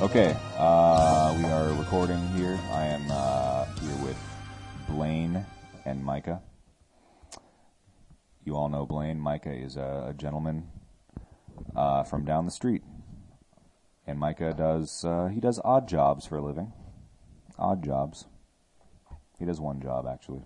Okay, we are recording here. I am here with Blaine and Micah. You all know Blaine. Micah is a gentleman from down the street. And Micah does odd jobs for a living. Odd jobs. He does one job, actually.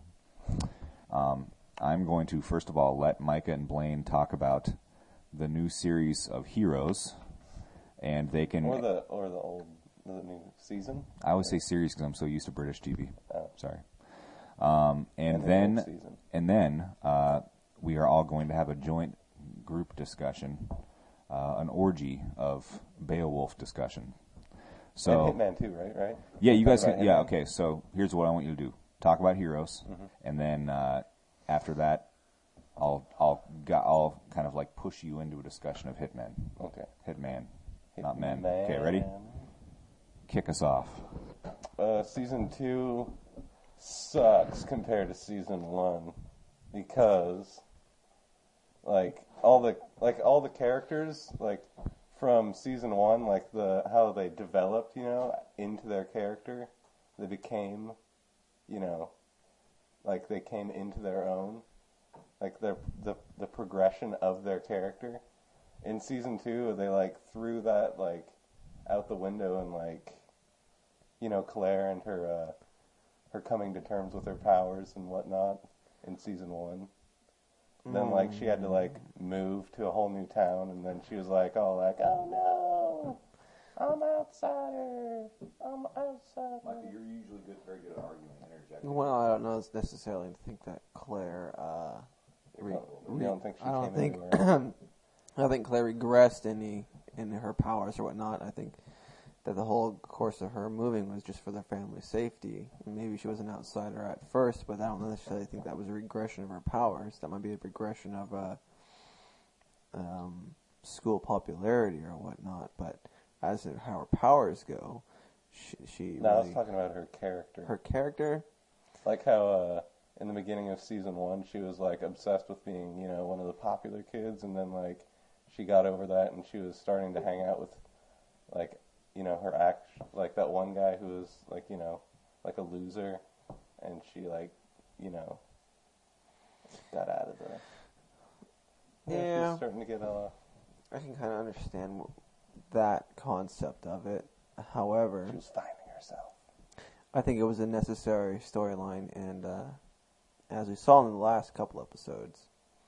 I'm going to, first of all, let Micah and Blaine talk about the new series of Heroes. And they can... Or the new season? I always say series because I'm so used to British TV. Oh. Sorry. And then we are all going to have a joint group discussion, an orgy of Beowulf discussion. So and Hitman too, right? Yeah, you guys can... Yeah, okay, so here's what I want you to do. Talk about Heroes, and then after that, I'll kind of like push you into a discussion of Hitman. Okay. Hitman. Not men. Okay, ready? Kick us off. Season 2 sucks compared to Season 1 because all the characters from Season 1, how they developed, into their character, they became, they came into their own, the progression of their character. In Season 2, they, threw that, out the window and, Claire and her coming to terms with her powers and whatnot in Season 1. Then, she had to, move to a whole new town, and then she was oh no, I'm outsider, I'm outsider. Micah, you're usually very good at arguing and interjecting. Well, I don't know necessarily think that Claire, You don't think she I don't came think... anywhere? I don't think Claire regressed in her powers or whatnot. I think that the whole course of her moving was just for their family's safety. And maybe she was an outsider at first, but I don't necessarily think that was a regression of her powers. That might be a regression of school popularity or whatnot. But as to how her powers go, she No, really, I was talking about her character. her character. Like how in the beginning of Season 1, she was obsessed with being, one of the popular kids, and then she got over that, and she was starting to hang out with her that one guy who was a loser, and she got out of there. Yeah. She's starting to get I can kind of understand that concept of it. However, she was finding herself. I think it was a necessary storyline, and as we saw in the last couple episodes,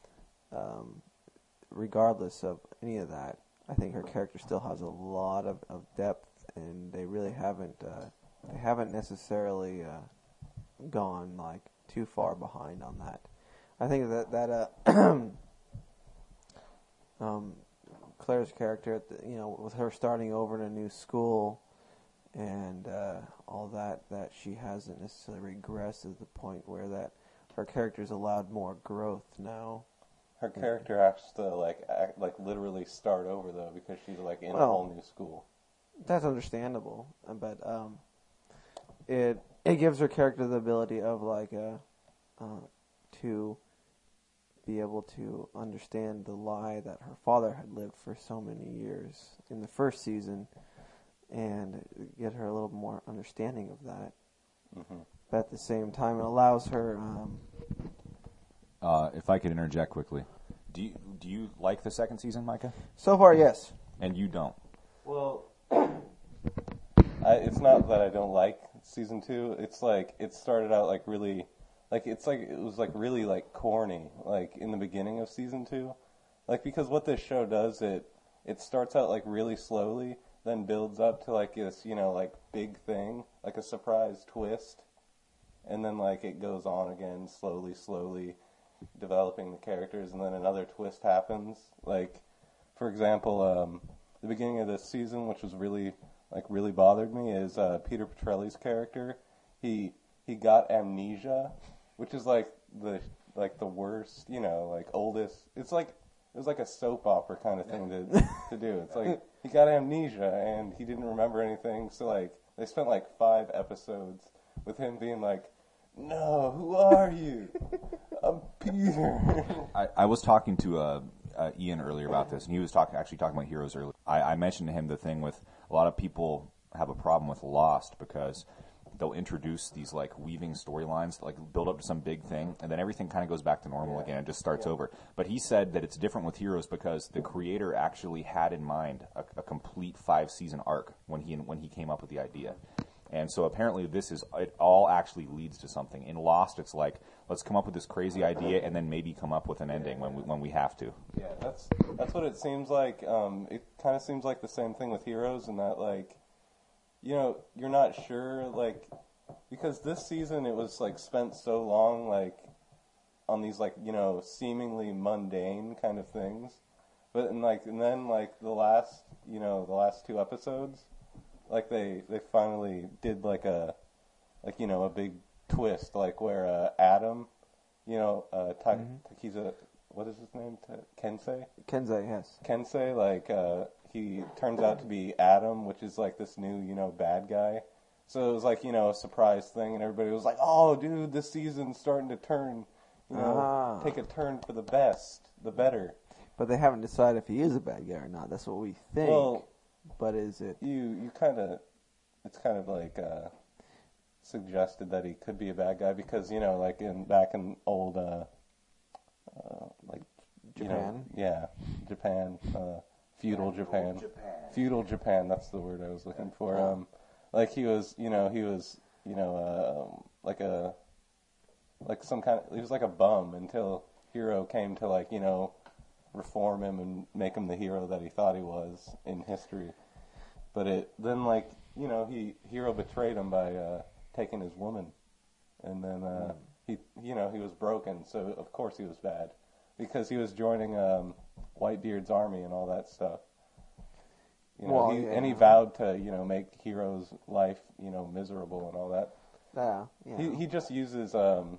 regardless of any of that, I think her character still has a lot of depth, and they really haven't necessarily gone too far behind on that. I think that Claire's character, with her starting over in a new school and all that she hasn't necessarily regressed to the point where that her character's allowed more growth now. Her character has to literally start over though, because she's in a whole new school. That's understandable, but it gives her character the ability of to be able to understand the lie that her father had lived for so many years in the first season, and get her a little more understanding of that. Mm-hmm. But at the same time, it allows her. If I could interject quickly, do you like the second season, Micah? So far, yes. And you don't? Well, it's not that I don't like Season 2. It's it started out really, it was really corny, in the beginning of Season 2. Because what this show does, it starts out really slowly, then builds up to this, big thing, a surprise twist. And then it goes on again, slowly developing the characters, and then another twist happens. For example, the beginning of this season, which was really bothered me, is Peter Petrelli's character. He got amnesia, which is the worst, oldest. It was a soap opera kind of thing to do. It's he got amnesia and he didn't remember anything. So they spent 5 episodes with him being no, who are you? I'm Peter. I was talking to Ian earlier about this, and he was actually talking about Heroes earlier. I mentioned to him the thing with a lot of people have a problem with Lost because they'll introduce these like weaving storylines that like build up to some big thing, and then everything kind of goes back to normal again and just starts over. But he said that it's different with Heroes because the creator actually had in mind a complete 5-season arc when he came up with the idea. And so apparently it all actually leads to something. In Lost, it's like, let's come up with this crazy idea and then maybe come up with an ending when we have to. Yeah, that's what it seems like. It kind of seems like the same thing with Heroes, in that, like, you know, you're not sure, like, because this season it was, like, spent so long, like, on these, like, you know, seemingly mundane kind of things. But, and then, like, the last 2 episodes, like, they finally did, like, a big twist, like, where Adam, you know, Takiza, what is his name? Kensei? Kensei, yes. Kensei, like, he turns out to be Adam, which is, like, this new, you know, bad guy. So it was, like, you know, a surprise thing, and everybody was like, oh, dude, this season's starting to turn, you know, take a turn for the better. But they haven't decided if he is a bad guy or not. That's what we think. Well, but is it? You kind of, it's kind of like suggested that he could be a bad guy because, you know, like back in old, like Japan? Japan, feudal Japan. That's the word I was looking for. Like he was some kind of, he was like a bum until Hero came to, like, you know, reform him and make him the hero that he thought he was in history. But then, like, you know, Hero betrayed him by taking his woman, and then he was broken. So of course he was bad because he was joining Whitebeard's army and all that stuff. You know, and he vowed to, you know, make Hero's life, you know, miserable and all that. Yeah. He just uses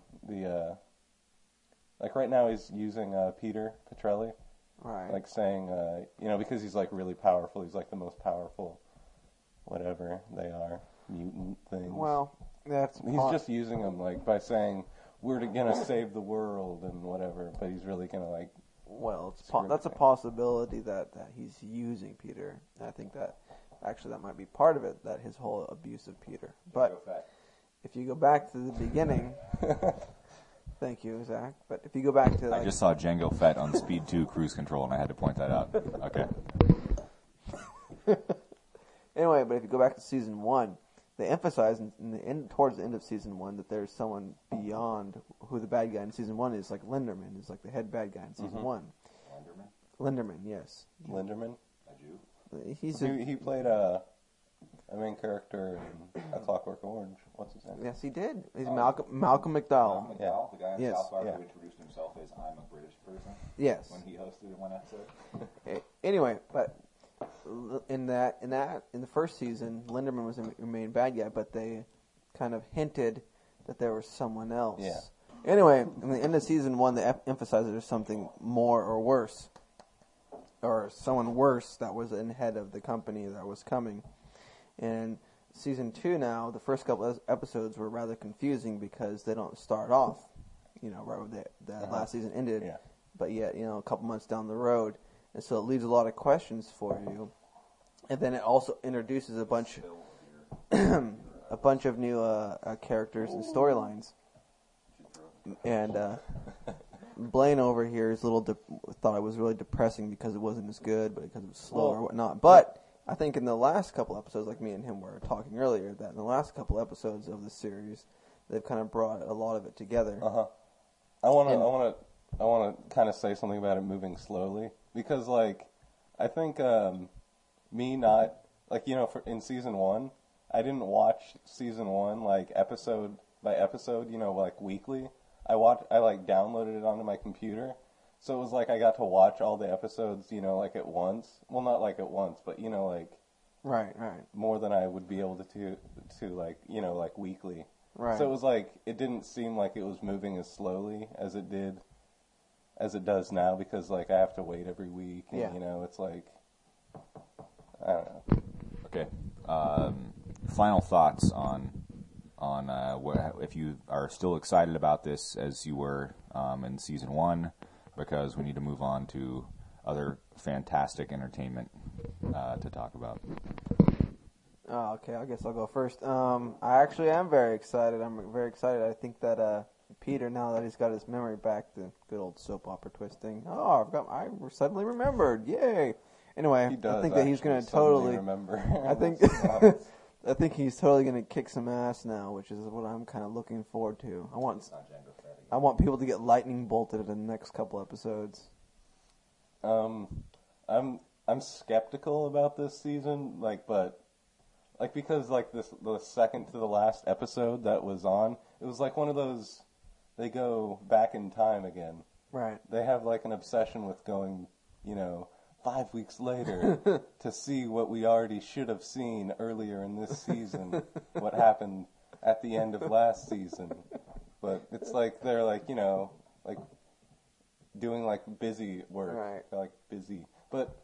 like right now he's using Peter Petrelli. Right. Like saying, you know, because he's like really powerful. He's like the most powerful, whatever they are, mutant things. Well, he's just using them like by saying we're gonna save the world and whatever, but he's really gonna like. Well, that's a possibility that he's using Peter. And I think that actually that might be part of it, that his whole abuse of Peter. But if you go back to the beginning. Thank you, Zach. But if you go back to... I just saw Django Fett on Speed 2 cruise control, and I had to point that out. Okay. Anyway, but if you go back to Season 1, they emphasize towards the end of Season 1 that there's someone beyond who the bad guy in Season 1 is, like Linderman is like the head bad guy in Season 1. Linderman, yes. Linderman? He played a main character in A Clockwork Orange. What's his name? Yes, he did. He's Malcolm McDowell. The guy in South Park who introduced himself as I'm a British person. Yes. When he hosted in one episode. Anyway, but in the first season, Linderman was the main bad guy, but they kind of hinted that there was someone else. Yeah. Anyway, in the end of Season 1, they emphasized there's something more or worse, or someone worse that was in head of the company that was coming. And Season 2 now, the first couple of episodes were rather confusing because they don't start off, you know, right where the last season ended, but yet, you know, a couple months down the road. And so it leaves a lot of questions for you. And then it also introduces a bunch of new characters and storylines. And Blaine over here is thought it was really depressing because it wasn't as good, but because it was slow or whatnot. But I think in the last couple episodes, like me and him were talking earlier, that in the last couple episodes of the series, they've kind of brought a lot of it together. I want to kind of say something about it moving slowly because, like, I think me not like, you know, in Season 1, I didn't watch Season 1 like episode by episode, you know, like weekly. I like downloaded it onto my computer. So it was like I got to watch all the episodes, you know, like at once. Well, not like at once, but, you know, like... Right. More than I would be able to like, you know, like weekly. Right. So it was like, it didn't seem like it was moving as slowly as it does now, because, like, I have to wait every week, and, you know, it's like... I don't know. Okay. Final thoughts on if you are still excited about this as you were in Season 1, because we need to move on to other fantastic entertainment to talk about. Oh, okay. I guess I'll go first. I actually am very excited. I'm very excited. I think that Peter, now that he's got his memory back, the good old soap opera twisting. Oh, I suddenly remembered. Yay! Anyway, He does I think that he's going to suddenly totally. remember. I think. I think he's totally going to kick some ass now, which is what I'm kind of looking forward to. I want people to get lightning bolted in the next couple episodes. I'm skeptical about this season, because the second to the last episode that was on, it was like one of those, they go back in time again. Right. They have like an obsession with going, 5 weeks later to see what we already should have seen earlier in this season, what happened at the end of last season. But it's like they're like, like doing like busy work, right. Like busy. But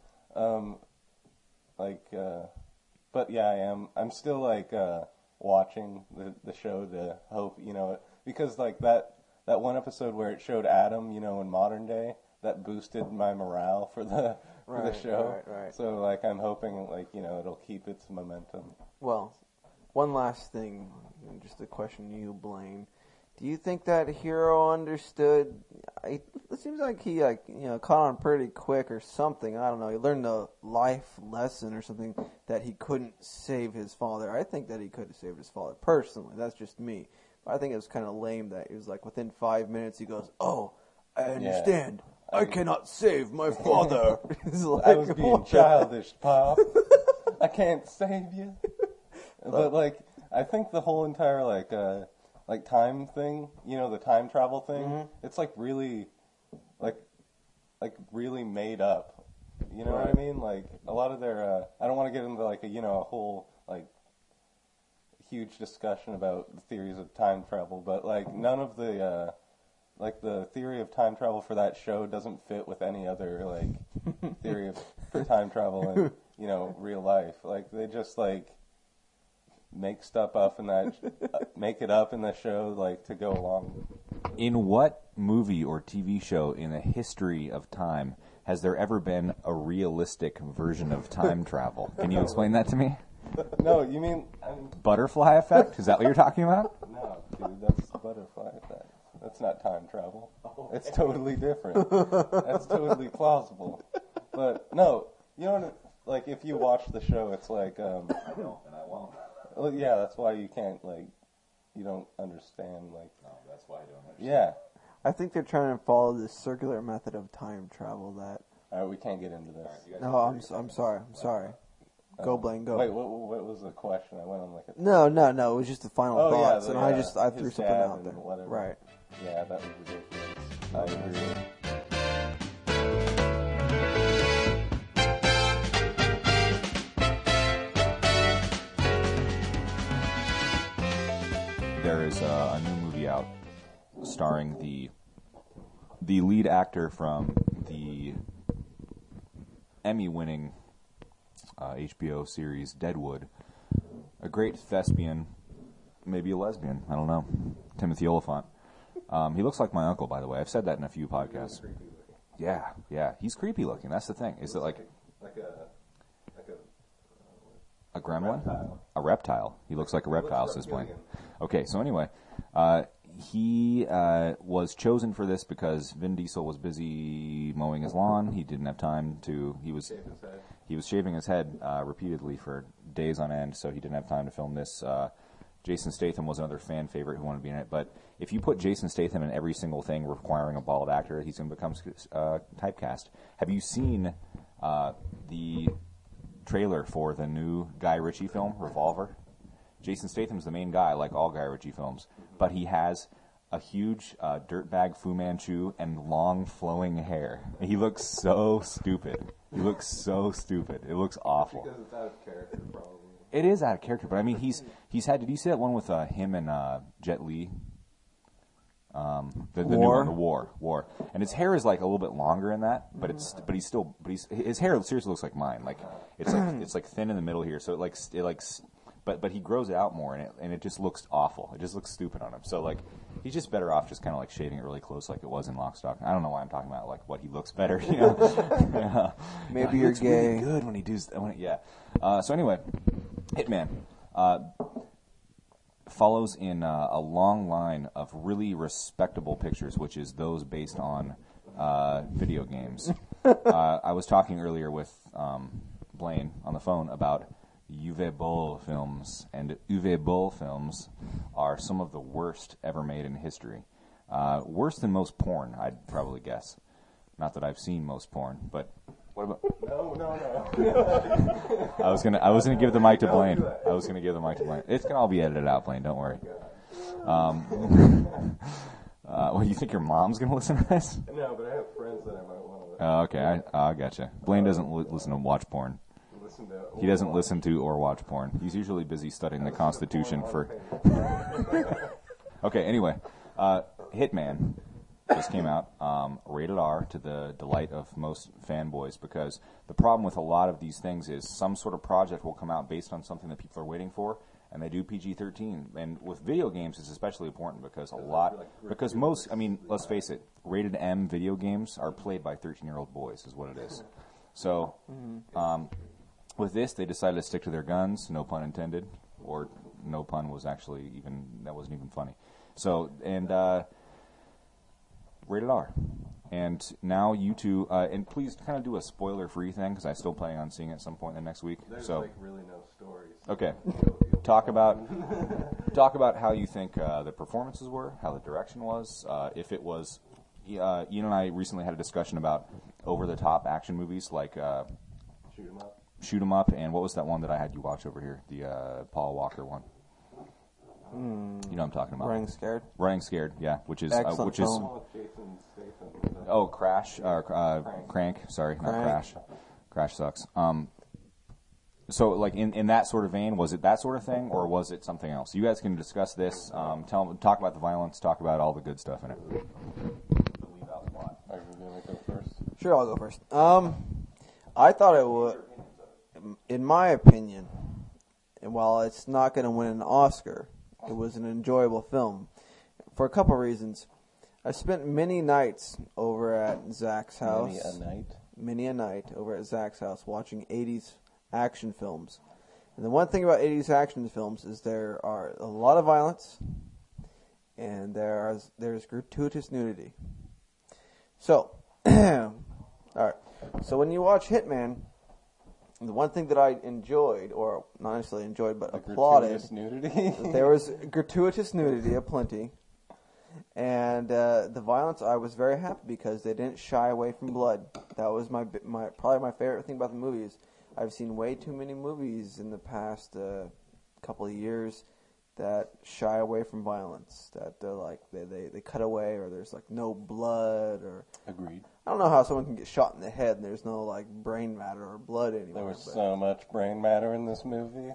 but yeah, I am. I'm still like watching the show to hope, because like that one episode where it showed Adam, in modern day, that boosted my morale for the show. Right. So like I'm hoping like it'll keep its momentum. Well, one last thing, just a question you, Blaine. Do you think that Hero understood? It seems like he caught on pretty quick or something. I don't know. He learned a life lesson or something that he couldn't save his father. I think that he could have saved his father personally. That's just me. But I think it was kind of lame that he was like within 5 minutes he goes, "Oh, I understand. I cannot save my father." Like, I was being childish, Pop. I can't save you. But like, I think the whole entire like time thing, the time travel thing, it's like really, like really made up. You know what I mean? Like a lot of their, I don't want to get into like a whole like huge discussion about the theories of time travel, but like none of the like the theory of time travel for that show doesn't fit with any other like theory for time travel in real life. Like they just like make stuff up in that, make it up in the show like to go along. In what movie or TV show in the history of time has there ever been a realistic version of time travel? Can you explain that to me? No, you mean Butterfly effect? Is that what you're talking about? No, dude, that's the butterfly effect. That's not time travel. It's totally different. That's totally plausible. But no, like if you watch the show, it's like I don't, and I won't. Well, yeah, that's why you can't you don't understand No, that's why I don't understand. Yeah. I think they're trying to follow this circular method of time travel that. All right, we can't get into this. No, I'm sorry. I'm sorry. Go, Blaine, go. Wait, what was the question? I went on like a... No. It was just the final thoughts, and I threw his something dad out there. and whatever. Right. Yeah, that was ridiculous. I agree. There is a new movie out starring the lead actor from the Emmy-winning HBO series Deadwood, a great thespian, maybe a lesbian, I don't know, Timothy Olyphant. He looks like my uncle, by the way. I've said that in a few podcasts. Yeah, he's creepy looking. That's the thing. Is it like a gremlin? reptile. A reptile. He looks like a reptile, says Blaine. Okay, so anyway, he was chosen for this because Vin Diesel was busy mowing his lawn. He didn't have time to. He was shaving his head repeatedly for days on end, so he didn't have time to film this. Jason Statham was another fan favorite who wanted to be in it, but if you put Jason Statham in every single thing requiring a bald actor, he's going to become typecast. Have you seen the trailer for the new Guy Ritchie film, Revolver? Jason Statham's the main guy, like all Guy Ritchie films, but he has a huge dirtbag Fu Manchu and long flowing hair. He looks so stupid. It looks awful. Because it's out of character, probably. It is out of character, but I mean, he's had. Did you see that one with him and Jet Li? The new one, the War, and his hair is like a little bit longer in that, but his hair seriously looks like mine. Like it's like thin in the middle here, so but he grows it out more, and it just looks awful. It just looks stupid on him. So like he's just better off just kind of like shaving it really close, like it was in Lock, Stock. I don't know why I'm talking about like what he looks better. You know? Maybe he you're looks gay. really good when he does. Yeah. So anyway, Hitman follows in a long line of really respectable pictures, which is those based on video games. I was talking earlier with Blaine on the phone about Uwe Boll films, and Uwe Boll films are some of the worst ever made in history. Worse than most porn, I'd probably guess. Not that I've seen most porn, but what about? No. I was gonna give the mic to Blaine. I was gonna give the mic to Blaine. It's gonna all be edited out, Blaine. Don't worry. Well, you think your mom's gonna listen to this? No, but I have friends that I might want to. Oh, okay, I gotcha. Blaine doesn't listen to watch porn. He doesn't listen to or watch porn. He's usually busy studying the Constitution for. Okay, anyway, Hitman just came out, rated R, to the delight of most fanboys, because the problem with a lot of these things is some sort of project will come out based on something that people are waiting for, and they do PG-13. And with video games, it's especially important because most, I mean, let's face it, rated M video games are played by 13-year-old boys, is what it is. So, with this, they decided to stick to their guns, no pun intended, or no pun was actually even, that wasn't even funny. So, and rated R. And now you two, and please kind of do a spoiler-free thing, because I still plan on seeing it at some point in the next week. There's so, like really no stories. Okay. Talk about how you think the performances were, how the direction was, if it was. Ian and I recently had a discussion about over-the-top action movies like Shoot 'em Up, and what was that one that I had you watch over here? The Paul Walker one. You know what I'm talking about. Running Scared, yeah, which is Crash, Crank. Sorry, not Crash. Crash sucks. So, like in that sort of vein, was it that sort of thing, or was it something else? You guys can discuss this. Talk about the violence. Talk about all the good stuff in it. Are you going to go first? Sure, I'll go first. I thought it would, in my opinion, and while it's not going to win an Oscar, it was an enjoyable film for a couple of reasons. I spent many nights over at Zach's house. Many a night over at Zach's house watching 80s action films. And the one thing about 80s action films is there are a lot of violence and there's gratuitous nudity. So, all right. So when you watch Hitman, the one thing that I enjoyed, or not necessarily enjoyed, but applauded, gratuitous nudity. There was gratuitous nudity aplenty, and the violence. I was very happy because they didn't shy away from blood. That was my probably my favorite thing about the movies. I've seen way too many movies in the past couple of years that shy away from violence. That they cut away, or there's like no blood, or Agreed. I don't know how someone can get shot in the head and there's no like brain matter or blood anywhere. There was so much brain matter in this movie.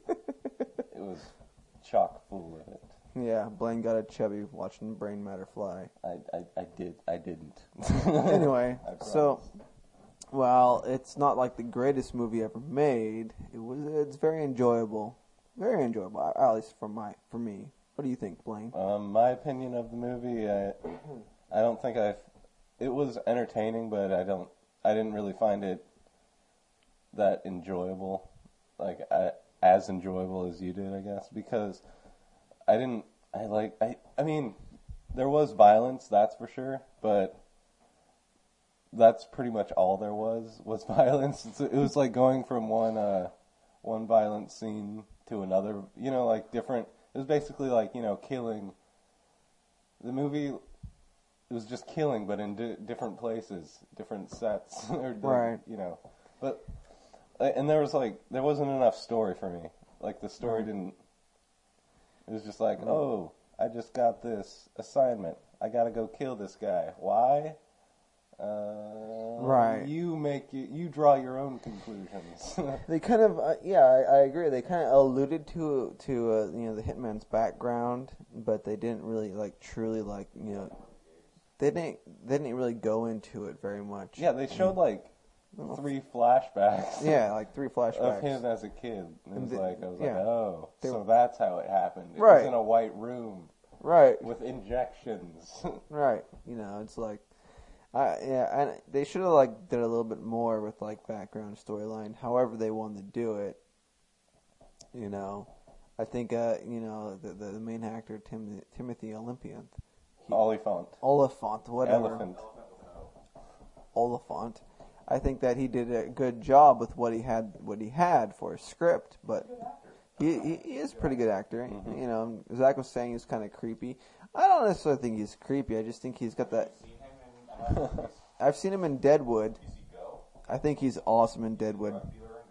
It was chock full of it. Yeah, Blaine got a chubby watching brain matter fly. I didn't. Anyway, so while it's not like the greatest movie ever made, it's very enjoyable. Very enjoyable, at least for me. What do you think, Blaine? My opinion of the movie, I don't think it was entertaining, but I didn't really find it that enjoyable, as enjoyable as you did, I guess, because I mean, there was violence, that's for sure, but that's pretty much all there was violence. It was like going from one violent scene to another, like different. It was basically like, killing. The movie, it was just killing, but in different places, different sets, right? But and there wasn't enough story for me. Like the story didn't. It was just like, oh, I just got this assignment. I got to go kill this guy. Why? Right. You draw your own conclusions. They kind of, I agree. They kind of alluded to the hitman's background, but they didn't really truly they didn't really go into it very much. Yeah, they showed 3 flashbacks. Yeah, like 3 flashbacks of him as a kid. And I was like, oh, they, so that's how it happened. It right. was in a white room. Right. With injections. Right. It's like. And they should have did a little bit more with background storyline. However they wanted to do it. You know, I think the main actor Timothy Oliphant, whatever. Elephant. Oliphant. I think that he did a good job with what he had for a script, but he is a pretty good actor. Mm-hmm. You know, Zach was saying he's kind of creepy. I don't necessarily think he's creepy. I just think he's got that. I've seen him in Deadwood. I think he's awesome in Deadwood.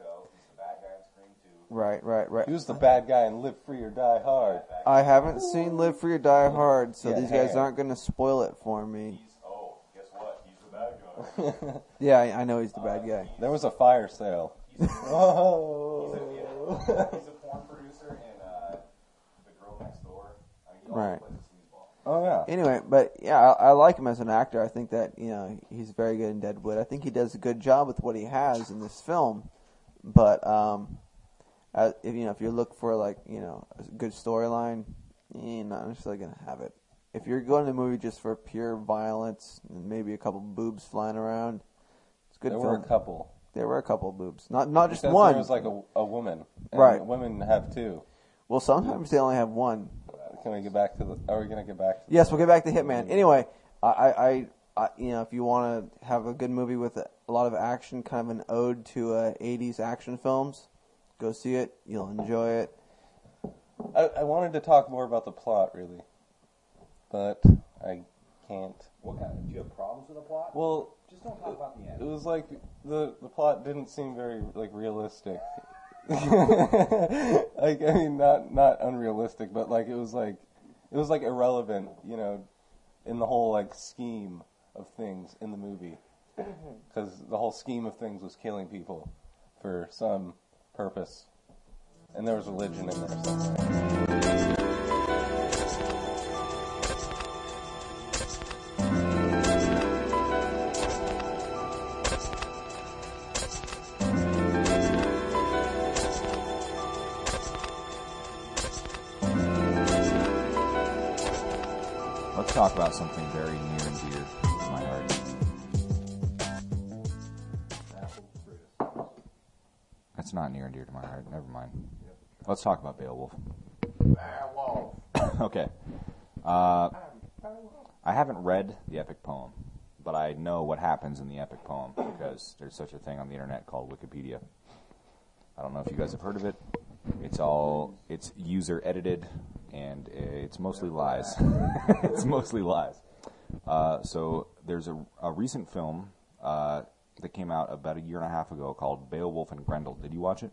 Right. He was the bad guy in Live Free or Die Hard. I haven't seen Live Free or Die Hard, so Yeah, these guys hey. aren't going to spoil it for me. Guess what? He's the bad guy. Yeah, I know he's the bad guy. There was a fire sale. Whoa. He's a porn producer in The Girl Next Door. I mean, he also Right. plays a sleazeball. Oh yeah. Anyway, but yeah, I like him as an actor. I think that he's very good in Deadwood. I think he does a good job with what he has in this film. But if you look for a good storyline, you're not necessarily gonna have it. If you're going to the movie just for pure violence and maybe a couple boobs flying around, it's a good There film. were a couple. There were a couple of boobs, not just Because one. there was like a woman. And Right. Women have two. Well, sometimes they only have one. Can we get back to the? Are we gonna get back to? Yes, we'll get back to Hitman. Anyway, I if you want to have a good movie with a lot of action, kind of an ode to 80s action films, go see it. You'll enjoy it. I wanted to talk more about the plot, really, but I can't. What kind of, do you have problems with the plot? Well, Just don't talk about the it end. was like the plot didn't seem very realistic. Not unrealistic, but it was irrelevant, in the whole scheme of things in the movie, because the whole scheme of things was killing people for some purpose, and there was religion in there somewhere. Let's talk about something very near and dear to my heart. That's not near and dear to my heart. Never mind. Let's talk about Beowulf. Okay. I haven't read the epic poem, but I know what happens in the epic poem because there's such a thing on the internet called Wikipedia. I don't know if you guys have heard of it. It's user edited, and it's mostly lies. It's mostly lies. So there's a recent film that came out about a year and a half ago called Beowulf and Grendel. Did you watch it?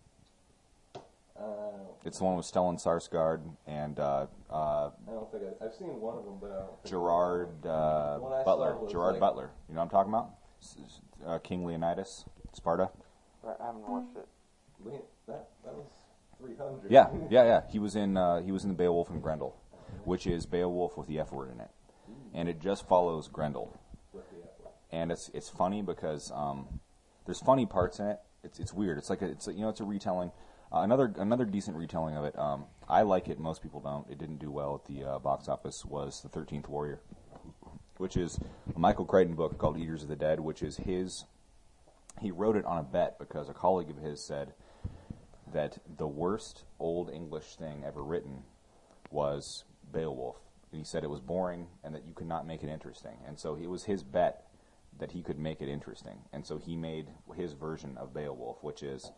It's the one with Stellan Skarsgård and I don't think I've seen one of them, but I don't think Gerard one I Butler. saw was Gerard Butler. You know what I'm talking about? King Leonidas, Sparta. I haven't watched it. that was 300. Yeah. He was in the Beowulf and Grendel, which is Beowulf with the F word in it, and it just follows Grendel. And it's funny because there's funny parts in it. It's weird. It's a retelling. Another decent retelling of it. I like it. Most people don't. It didn't do well at the box office. Was the 13th Warrior, which is a Michael Crichton book called Eaters of the Dead, which is his. He wrote it on a bet because a colleague of his said that the worst Old English thing ever written was Beowulf. And he said it was boring and that you could not make it interesting. And so it was his bet that he could make it interesting. And so he made his version of Beowulf, which is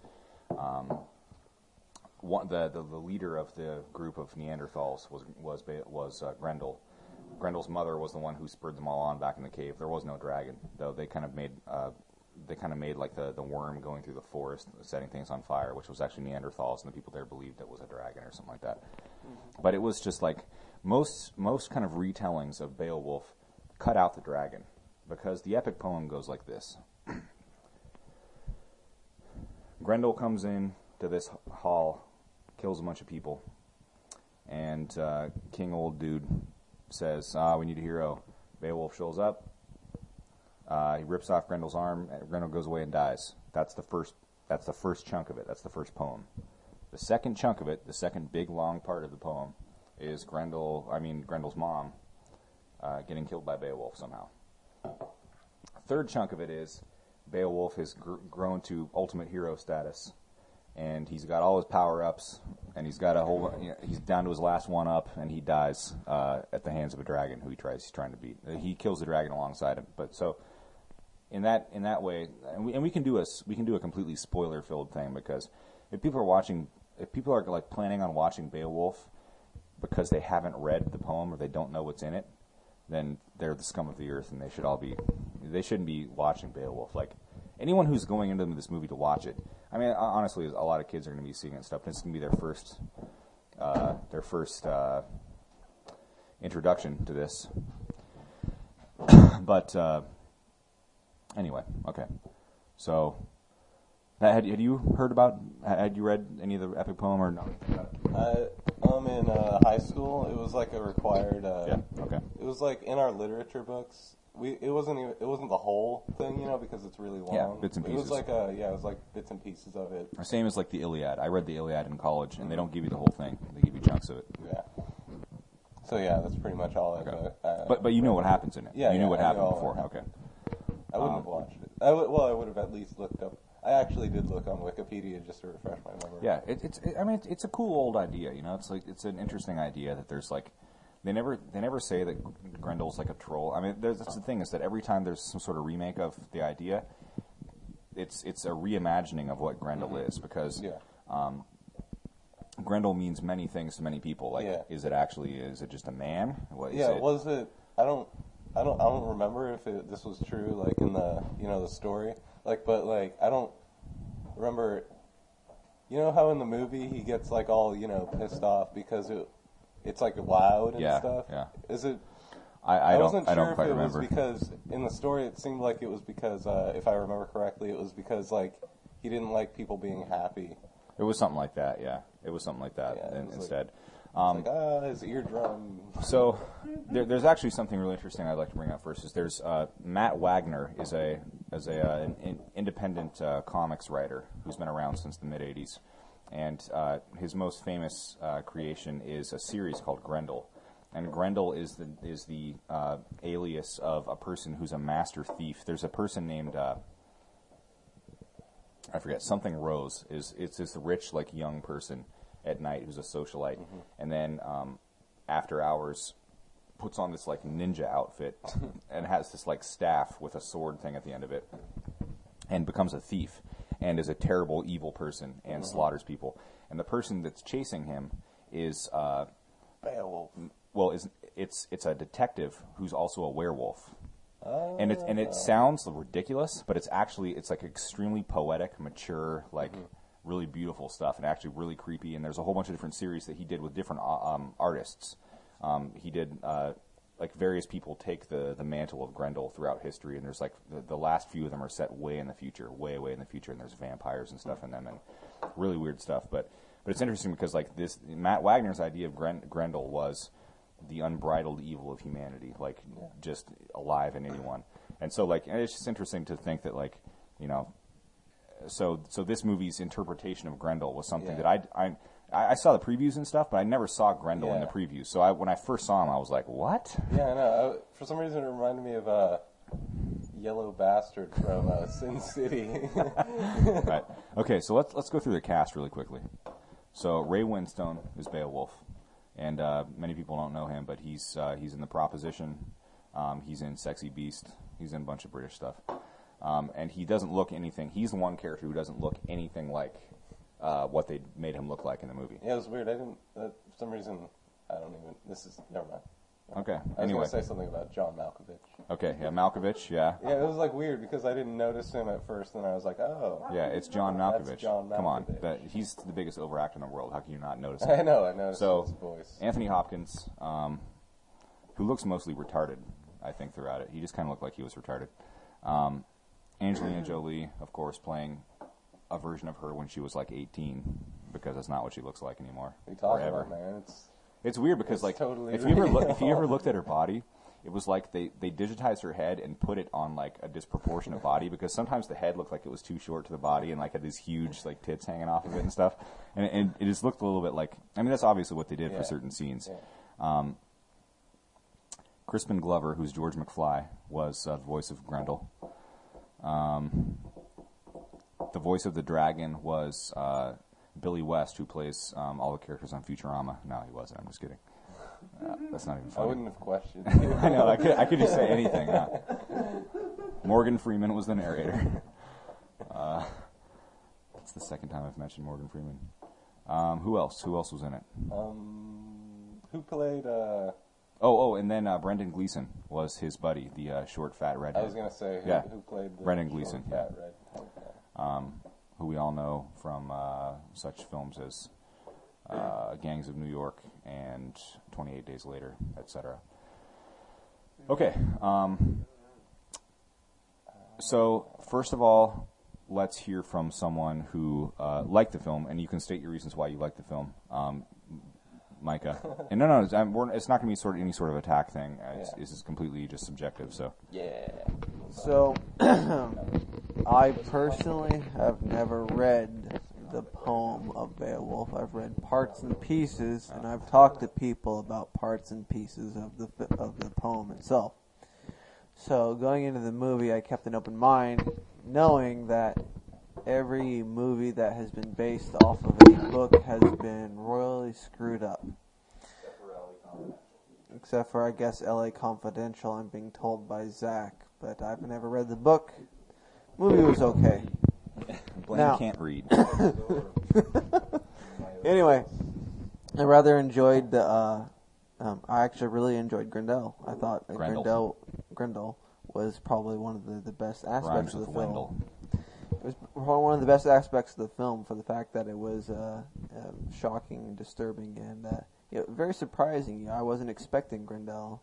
the leader of the group of Neanderthals was Grendel. Grendel's mother was the one who spurred them all on back in the cave. There was no dragon, though. They kind of made like the worm going through the forest, setting things on fire, which was actually Neanderthals, and the people there believed it was a dragon or something like that. Mm-hmm. But it was just like most kind of retellings of Beowulf cut out the dragon, because the epic poem goes like this. Grendel comes in to this hall, kills a bunch of people, and King Old Dude says, we need a hero. Beowulf shows up. He rips off Grendel's arm, and Grendel goes away and dies. That's the first chunk of it. That's the first poem. The second chunk of it, the second big long part of the poem, is Grendel's mom getting killed by Beowulf somehow. Third chunk of it is Beowulf has grown to ultimate hero status, and he's got all his power-ups, and he's got a whole. He's down to his last one-up, and he dies at the hands of a dragon who he's trying to beat. He kills the dragon alongside him. But so in that way, and we can do a completely spoiler-filled thing, because if people are like planning on watching Beowulf because they haven't read the poem or they don't know what's in it, then they're the scum of the earth, and they shouldn't be watching Beowulf. Like, anyone who's going into this movie to watch it, I mean, honestly, a lot of kids are going to be seeing it and stuff. This is going to be their first introduction to this. But anyway, okay. So, had you heard about? Had you read any of the epic poem or not? I'm in high school. It was like a required. Yeah. Okay. It was like in our literature books. It wasn't the whole thing, because it's really long. Yeah, bits and pieces. It was like it was like bits and pieces of it. Same as like the Iliad. I read the Iliad in college, and they don't give you the whole thing. They give you chunks of it. Yeah. So yeah, that's pretty much all. Okay. But you know what happens in it. Yeah, you knew what happened all before. that. Okay. I wouldn't have watched it. I would have at least looked up. I actually did look on Wikipedia just to refresh my memory. Yeah, it's a cool old idea. It's an interesting idea that there's like. They never say that Grendel's like a troll. I mean, that's the thing, is that every time there's some sort of remake of the idea, it's a reimagining of what Grendel is, because Grendel means many things to many people. Like, is it just a man? Was it? I don't remember if this was true, like in the the story. Like, but like I don't remember. You know how in the movie he gets like all pissed off because it's like loud and stuff. Yeah. Is it? I wasn't sure don't quite if it remember. was because in the story it seemed like it was because if I remember correctly, it was because like he didn't like people being happy. It was something like that. Yeah, it was something like that. Instead, his eardrum. So there's actually something really interesting I'd like to bring up first. Is there's Matt Wagner is an independent comics writer who's been around since the mid '80s. And his most famous creation is a series called Grendel, and Grendel is the alias of a person who's a master thief. There's a person named I forget, something Rose. It's this rich, like, young person at night who's a socialite, and then after hours puts on this like ninja outfit and has this like staff with a sword thing at the end of it, and becomes a thief. And is a terrible, evil person and slaughters people. And the person that's chasing him is Beowulf. Well, it's a detective who's also a werewolf. And it sounds ridiculous, but it's like extremely poetic, mature, like really beautiful stuff, and actually really creepy. And there's a whole bunch of different series that he did with different artists. He did. Like various people take the mantle of Grendel throughout history, and there's like the last few of them are set way in the future, way in the future, and there's vampires and stuff in them, and really weird stuff. But it's interesting because like this Matt Wagner's idea of Grendel was the unbridled evil of humanity, like just alive in anyone. And so like it's just interesting to think that like so this movie's interpretation of Grendel was something that I saw the previews and stuff, but I never saw Grendel in the previews. So when I first saw him, I was like, "What?" Yeah, I know. For some reason, it reminded me of Yellow Bastard from Sin City. Right. Okay, so let's go through the cast really quickly. So Ray Winstone is Beowulf, and many people don't know him, but he's in The Proposition. He's in Sexy Beast. He's in a bunch of British stuff, and he doesn't look anything. He's the one character who doesn't look anything like what they made him look like in the movie. Yeah, it was weird. I didn't. For some reason, I don't even. Never mind. Okay. I was going to say something about John Malkovich. Okay. Yeah, Malkovich. Yeah. Yeah, it was like weird because I didn't notice him at first, and I was like, oh. Yeah, it's John Malkovich. That's John Malkovich. Come on, he's the biggest overactor in the world. How can you not notice him? I know. I noticed his voice. Anthony Hopkins, who looks mostly retarded, I think, throughout it. He just kind of looked like he was retarded. Angelina Jolie, of course, playing a version of her when she was like 18, because that's not what she looks like anymore. What are you talking about, man? It's weird because like totally if you ever looked at her body, it was like they digitized her head and put it on like a disproportionate body, because sometimes the head looked like it was too short to the body and like had these huge like tits hanging off of it and stuff, and it just looked a little bit like, I mean, that's obviously what they did for certain scenes. Yeah. Crispin Glover, who's George McFly, was the voice of Grendel. The voice of the dragon was Billy West, who plays all the characters on Futurama. No, he wasn't. I'm just kidding. That's not even I funny. wouldn't have questioned. I know. I could just say anything. Huh? Morgan Freeman was the narrator. That's the second time I've mentioned Morgan Freeman. Who else? Who else was in it? Who played? And then Brendan Gleeson was his buddy, the short, fat redhead. I was gonna say who played the Brendan Gleeson, short, fat red. Who we all know from such films as Gangs of New York and 28 Days Later, etc. Okay. So, first of all, let's hear from someone who liked the film, and you can state your reasons why you liked the film. Micah. And no, it's not going to be any sort of attack thing. This is completely just subjective, so. Yeah. So, I personally have never read the poem of Beowulf. I've read parts and pieces, and I've talked to people about parts and pieces of the poem itself. So, going into the movie, I kept an open mind, knowing that every movie that has been based off of a book has been royally screwed up. Except for, I guess, L.A. Confidential, I'm being told by Zach. But I've never read the book. Movie was okay. Blaine can't read. Anyway, I rather enjoyed the... I actually really enjoyed Grendel. I thought Grendel was probably one of the best aspects of the film. It was probably one of the best aspects of the film for the fact that it was shocking and disturbing and very surprising. I wasn't expecting Grendel.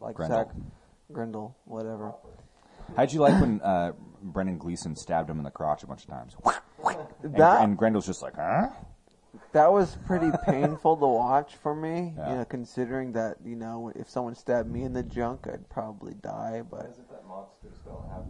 Grendel, whatever. How'd you like when Brendan Gleeson stabbed him in the crotch a bunch of times? And Grendel's just like, huh? That was pretty painful to watch for me, Yeah. Considering that, if someone stabbed me in the junk, I'd probably die, but... Is it that monsters don't have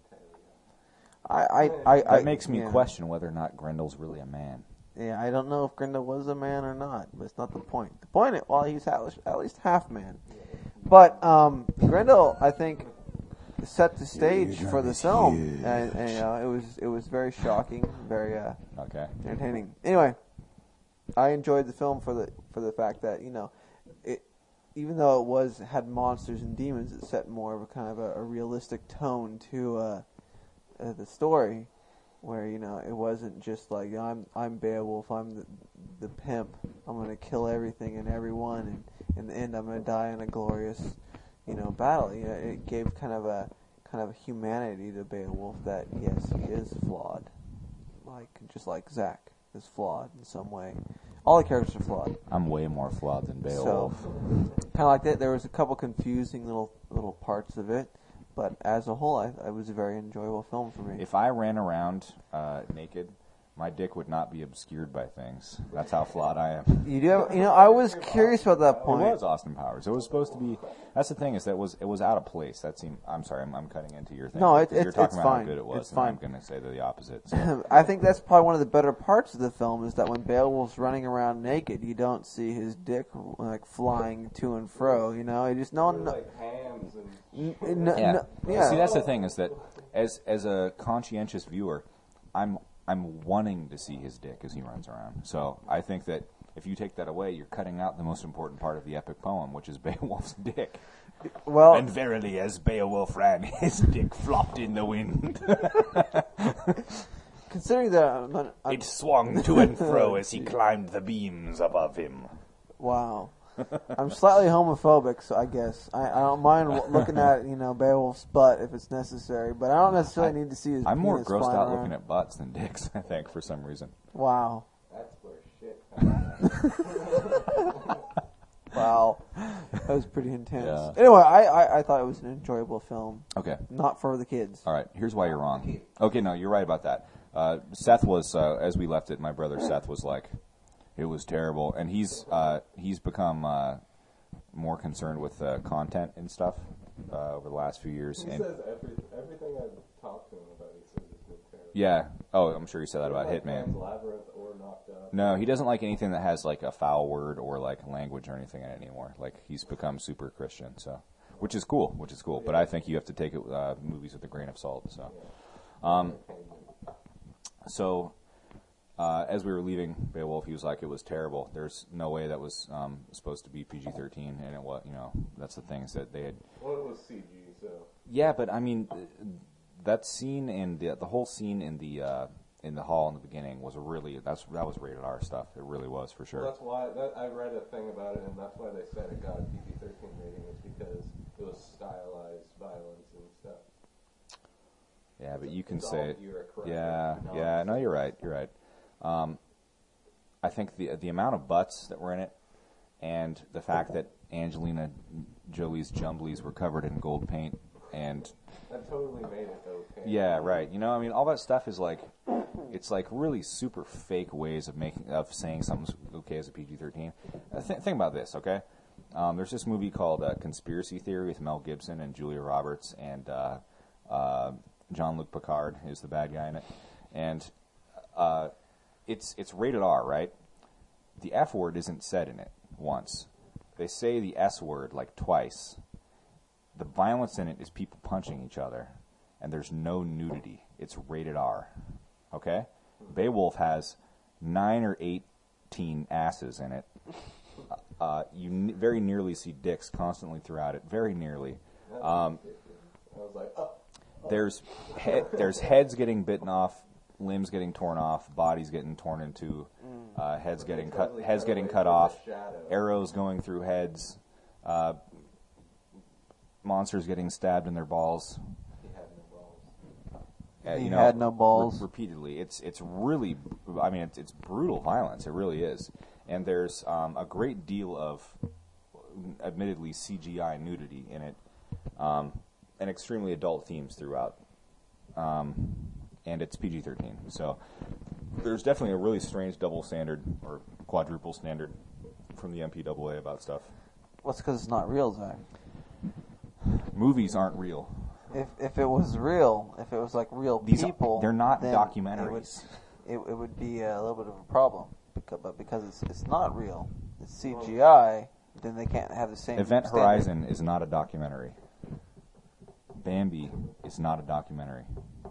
genitalia? That makes me question whether or not Grendel's really a man. Yeah, I don't know if Grendel was a man or not, but it's not the point. The point is, he's at least half man. But Grendel, I think, set the stage for the film, and it was very shocking, very entertaining. Anyway, I enjoyed the film for the fact that it, even though it had monsters and demons, it set more of a kind of a realistic tone to the story, where it wasn't just like I'm Beowulf, I'm the pimp, I'm gonna kill everything and everyone, and in the end I'm gonna die in a glorious battle. It gave kind of a humanity to Beowulf that yes, he is flawed, just like Zack is flawed in some way. All the characters are flawed. I'm way more flawed than Beowulf. So, kind of like that. There was a couple confusing little parts of it, but as a whole, it was a very enjoyable film for me. If I ran around naked, my dick would not be obscured by things. That's how flawed I am. You do have, I was curious about that It point. was Austin Powers. It was supposed to be. That's the thing, is that it was out of place. That seemed. I'm sorry, I'm cutting into your thing. No, you're talking it's about fine. how good it was, It's and fine. I'm going to say the opposite. So. I think that's probably one of the better parts of the film is that when Beowulf's running around naked, you don't see his dick flying to and fro. You just Like hams and yeah. See, that's the thing, is that as a conscientious viewer, I'm wanting to see his dick as he runs around. So I think that if you take that away, you're cutting out the most important part of the epic poem, which is Beowulf's dick. Well, And verily, as Beowulf ran, his dick flopped in the wind. considering that It swung to and fro as he climbed the beams above him. wow. I'm slightly homophobic, so I guess I don't mind looking at Beowulf's butt if it's necessary, but I don't necessarily need to see his. I'm more penis grossed flying out around. looking at butts than dicks, I think, for some reason. Wow, that's where shit comes out. wow, that was pretty intense. Yeah. Anyway, I thought it was an enjoyable film, Okay. not for the kids. All right, here's why you're wrong. Okay, no, you're right about that. Seth was, as we left it, my brother Seth was like, it was terrible. And he's become more concerned with content and stuff over the last few years. He And says everything I've talked to him about, he says it's been terrible. yeah, oh, I'm sure he said that about Like Hitman. Pan's Labyrinth or Knocked Up. No, he doesn't like anything that has like a foul word or like language or anything in it anymore. Like he's become super Christian, so which is cool. But I think you have to take it movies with a grain of salt. So, as we were leaving Beowulf, he was like, "It was terrible. There's no way that was supposed to be PG-13," and it was. That's the thing is that they had. Well, it was CG, so. Yeah, but I mean, that scene and the whole scene in the hall in the beginning was really that was rated R stuff. It really was for sure. Well, that's why I read a thing about it, and that's why they said it got a PG-13 rating, is because it was stylized violence and stuff. Yeah, but you can It's say all it. bureaucratic Yeah. No, you're right. You're right. I think the amount of butts that were in it, and the fact that Angelina Jolie's jumblies were covered in gold paint, and that totally made it okay. yeah, right. I mean, all that stuff is like, it's like really super fake ways of saying something's okay as a PG-13. Think about this, okay? There's this movie called Conspiracy Theory with Mel Gibson and Julia Roberts and Jean-Luc Picard is the bad guy in it, and it's rated R, right? The F word isn't said in it once. They say the S word like twice. The violence in it is people punching each other, and there's no nudity. It's rated R. Okay? Beowulf has 9 or 18 asses in it. You very nearly see dicks constantly throughout it. Very nearly. I was like, oh. There's heads getting bitten off, limbs getting torn off, bodies getting torn into, heads getting cut off, arrows going through heads, monsters getting stabbed in their balls. He had no balls. Repeatedly, it's really, I mean, it's brutal violence. It really is, and there's a great deal of, admittedly, CGI nudity in it, and extremely adult themes throughout, and it's PG-13. So there's definitely a really strange double standard or quadruple standard from the MPAA about stuff. Well, it's because it's not real, Zach. Movies aren't real. If it was real, if it was like real people, they're not then documentaries. It would be a little bit of a problem. But because it's not real, it's CGI, then they can't have the same Event standard. Horizon is not a documentary. Bambi is not a documentary.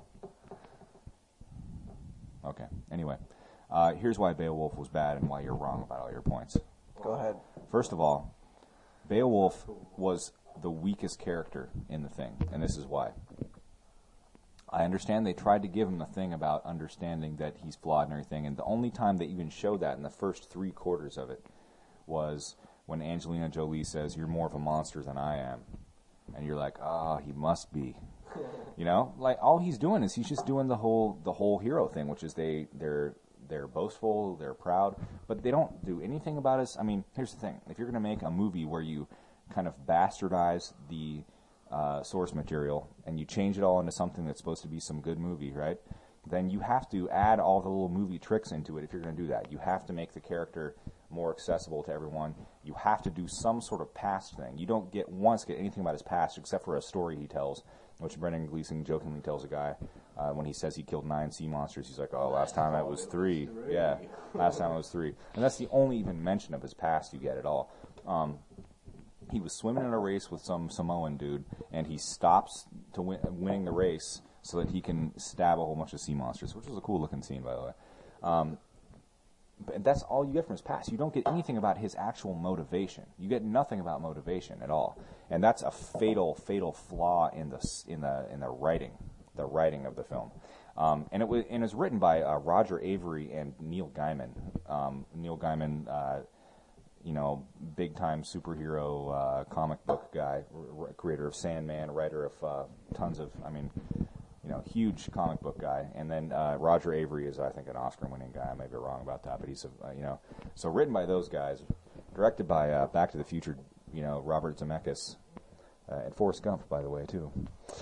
Okay, anyway. Here's why Beowulf was bad and why you're wrong about all your points. Go ahead. First of all, Beowulf was the weakest character in the thing, and this is why. I understand they tried to give him the thing about understanding that he's flawed and everything, and the only time they even showed that in the first 3/4 of it was when Angelina Jolie says, "You're more of a monster than I am." And you're like, "Oh, he must be." Like all he's doing is he's just doing the whole hero thing, which is they're boastful, they're proud, but they don't do anything about us. I mean, here's the thing: if you're going to make a movie where you kind of bastardize the source material and you change it all into something that's supposed to be some good movie, right? Then you have to add all the little movie tricks into it if you're going to do that. You have to make the character more accessible to everyone. You have to do some sort of past thing. You don't get anything about his past except for a story he tells, which Brendan Gleeson jokingly tells a guy when he says he killed 9 sea monsters. He's like, "Oh, last time it was 3. Yeah, last time it was 3. And that's the only even mention of his past you get at all. He was swimming in a race with some Samoan dude, and he stops to winning the race so that he can stab a whole bunch of sea monsters, which was a cool-looking scene, by the way. But that's all you get from his past. You don't get anything about his actual motivation. You get nothing about motivation at all, and that's a fatal flaw in the writing of the film. And it was written by Roger Avery and Neil Gaiman. Neil Gaiman. Big-time superhero comic book guy, creator of Sandman, writer of tons of, huge comic book guy. And then Roger Avery is, I think, an Oscar-winning guy. I may be wrong about that, but he's, so written by those guys, directed by Back to the Future, Robert Zemeckis, and Forrest Gump, by the way, too.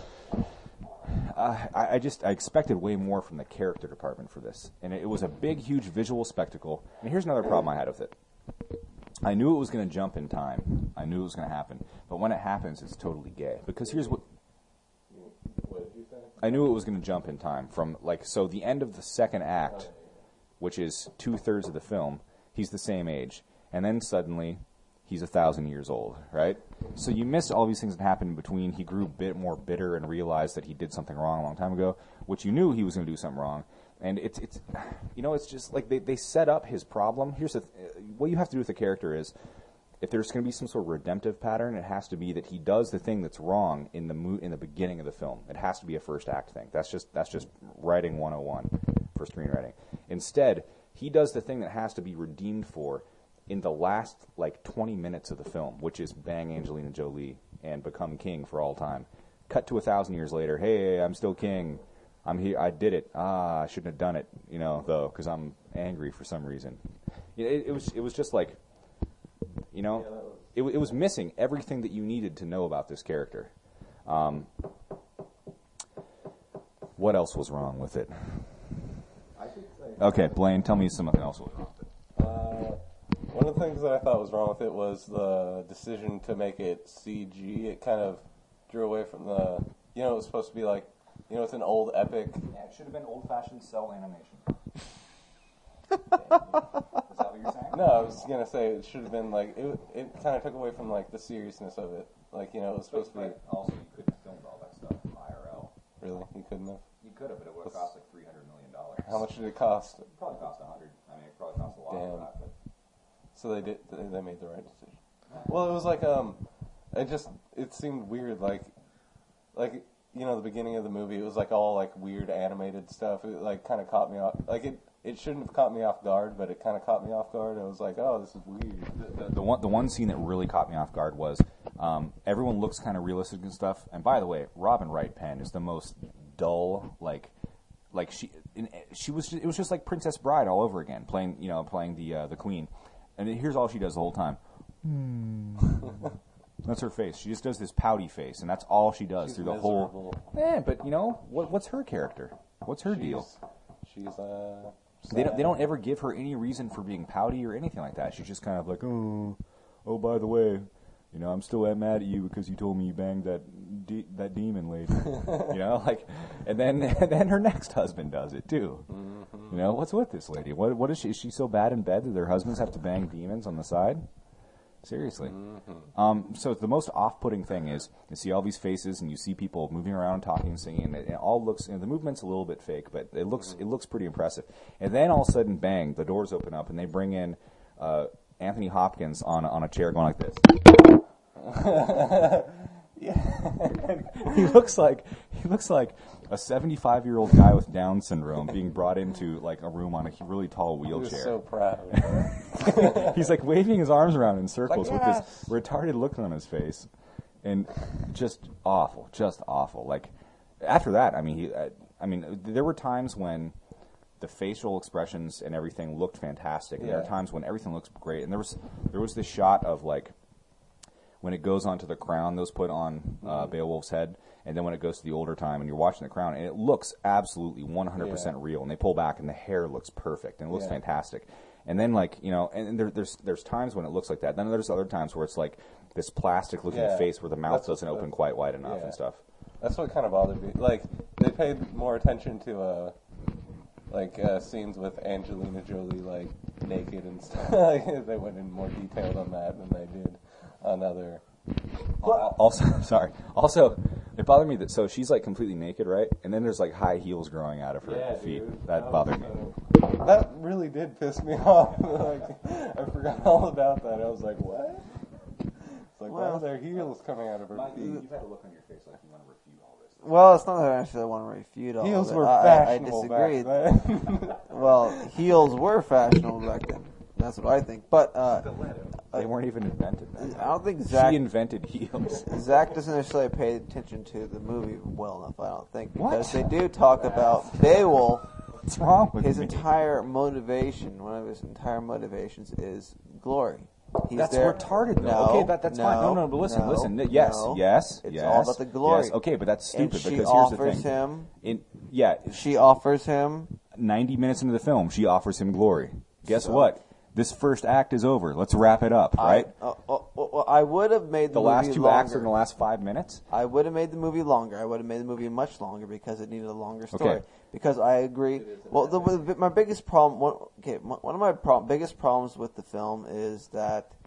I expected way more from the character department for this, and it was a big, huge visual spectacle. And here's another problem I had with it. I knew it was going to jump in time. I knew it was going to happen. But when it happens, it's totally gay. Because here's what... What did you say? I knew it was going to jump in time. So the end of the second act, which is 2/3 of the film, he's the same age. And then suddenly, he's 1,000 years old, right? So you miss all these things that happened in between. He grew a bit more bitter and realized that he did something wrong a long time ago, which you knew he was going to do something wrong. And it's just like they set up his problem. Here's what you have to do with the character is, if there's going to be some sort of redemptive pattern, it has to be that he does the thing that's wrong in the beginning of the film. It has to be a first act thing. That's just writing 101 for screenwriting. Instead, he does the thing that has to be redeemed for in the last 20 minutes of the film, which is bang Angelina Jolie and become king for all time. Cut to 1,000 years later. Hey, I'm still king. I'm here. I did it. I shouldn't have done it. Though, because I'm angry for some reason. It was just like, it was missing everything that you needed to know about this character. What else was wrong with it? Okay, Blaine, tell me something else was wrong with it. One of the things that I thought was wrong with it was the decision to make it CG. It kind of drew away from the, it was supposed to be like, it's an old epic. Yeah, it should have been old-fashioned cell animation. Is that what you're saying? No, I was gonna say it should have been like it kind of took away from the seriousness of it. It was supposed to be. Also, you couldn't film all that stuff IRL. Really, you couldn't have. You could have, but it would have cost $300 million. How much did it cost? It probably cost 100. I mean, it probably cost a lot for that. But. So they did. They made the right decision. Well, it was it seemed weird. The beginning of the movie, it was all weird animated stuff. It kind of caught me off. It shouldn't have caught me off guard, but it kind of caught me off guard. I was like, oh, this is weird. The one scene that really caught me off guard was everyone looks kind of realistic and stuff. And by the way, Robin Wright Penn is the most dull, it was just like Princess Bride all over again, playing the queen. And here's all she does the whole time. That's her face. She just does this pouty face, and that's all she does through the whole. Yeah, but what's her character? What's her deal? She's They don't ever give her any reason for being pouty or anything like that. She's just kind of like, oh, by the way, I'm still mad at you because you told me you banged that demon lady. And then her next husband does it too. Mm-hmm. What's with this lady? What is she? Is she so bad in bed that their husbands have to bang demons on the side? Seriously. Mm-hmm. So the most off-putting thing is you see all these faces and you see people moving around, talking, singing, and it all looks. The movement's a little bit fake, but it looks pretty impressive. And then all of a sudden, bang! The doors open up and they bring in Anthony Hopkins on a chair, going like this. He looks like a 75-year-old guy with Down syndrome being brought into a room on a really tall wheelchair. He was so proud. He's waving his arms around in circles with this retarded look on his face, and just awful. After that, there were times when the facial expressions and everything looked fantastic, and there were times when everything looks great. And there was this shot of when it goes onto the crown that was put on Beowulf's head, and then when it goes to the older time, and you're watching the crown, and it looks absolutely 100% real, and they pull back, and the hair looks perfect, and it looks fantastic. And then, and there's times when it looks like that. Then there's other times where it's this plastic-looking face where the mouth doesn't open quite wide enough and stuff. That's what kind of bothered me. They paid more attention to scenes with Angelina Jolie naked and stuff. They went in more detail on that than they did on other. Also, it bothered me that she's completely naked, right? And then there's high heels growing out of her feet. Dude, that bothered me. That really did piss me off. I forgot all about that. I was like, what? It's why are there heels coming out of her feet? You've had a look on your face like you want to refute all this. Well, it's not that I actually want to refute all heels of it. Were fashionable I disagreed. Back then. Well, heels were fashionable back then. That's what I think. But they weren't even invented. I don't think Zach. She invented heels. Zach doesn't necessarily pay attention to the movie well enough. I don't think because What? they do talk about Beowulf. What's wrong with His me? entire motivation, one of his entire motivations, is glory. That's retarded, though. No, okay, that's fine. No, but listen. Yes. It's all about the glory. Yes. Okay, but that's stupid And she because offers here's the thing. She offers him. 90 minutes into the film, she offers him glory. Guess what? This first act is over. Let's wrap it up, right? I would have made the movie last two longer. acts are in the last 5 minutes? I would have made the movie longer. I would have made the movie much longer because it needed a longer story. Okay. Because I agree. Well, my biggest problem. One of my biggest problems with the film is that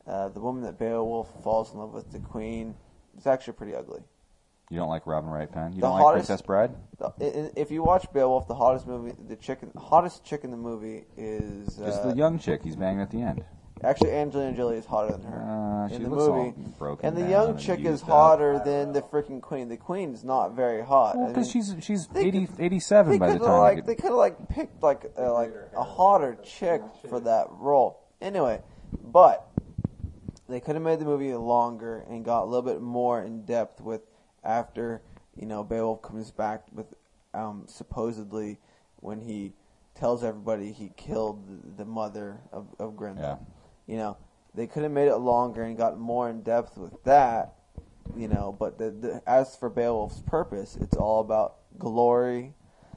the woman that Beowulf falls in love with, the queen, is actually pretty ugly. You don't like Robin Wright Penn? You The don't like hottest- Princess Bride? If you watch Beowulf, the hottest chick in the movie is Just the young chick he's banging at the end. actually Angelina Jolie is hotter than her She in the looks movie. all broken And the down young and chick is used up. hotter than the freaking queen. The queen's not very hot. Well, I because mean, she's they 80, could- 87 They by the could time. like they could have picked like a hotter chick for that role. Anyway, but they could have made the movie longer and got a little bit more in depth with after Beowulf comes back with supposedly when he tells everybody he killed the mother of Grendel. Yeah. They could have made it longer and got more in depth with that. But as for Beowulf's purpose, it's all about glory.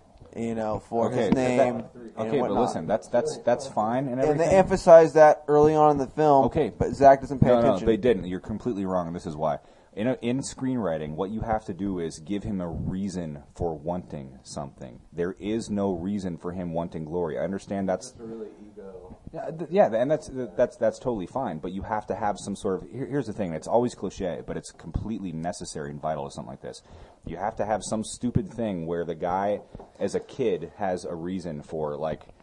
For his name. Okay, but listen, that's fine and everything. And they emphasize that early on in the film. Okay. But Zach doesn't pay attention. No, they didn't. You're completely wrong, and this is why. In screenwriting, what you have to do is give him a reason for wanting something. There is no reason for him wanting glory. I understand that's really ego. yeah, and that's totally fine. But you have to have some sort of. Here's the thing: it's always cliche, but it's completely necessary and vital to something like this. You have to have some stupid thing where the guy, as a kid, has a reason for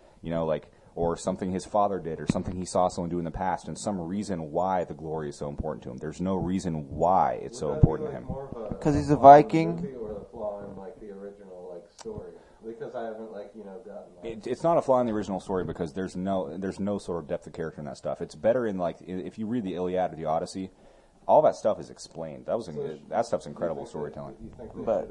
or something his father did, or something he saw someone do in the past, and some reason why the glory is so important to him. There's no reason why it's so important to him. Because he's a Viking? Or a flaw in the original story. Because I haven't gotten. It's not a flaw in the original story because there's no sort of depth of character in that stuff. It's better in if you read the Iliad or the Odyssey, all that stuff is explained. That stuff's incredible storytelling. You think they But- should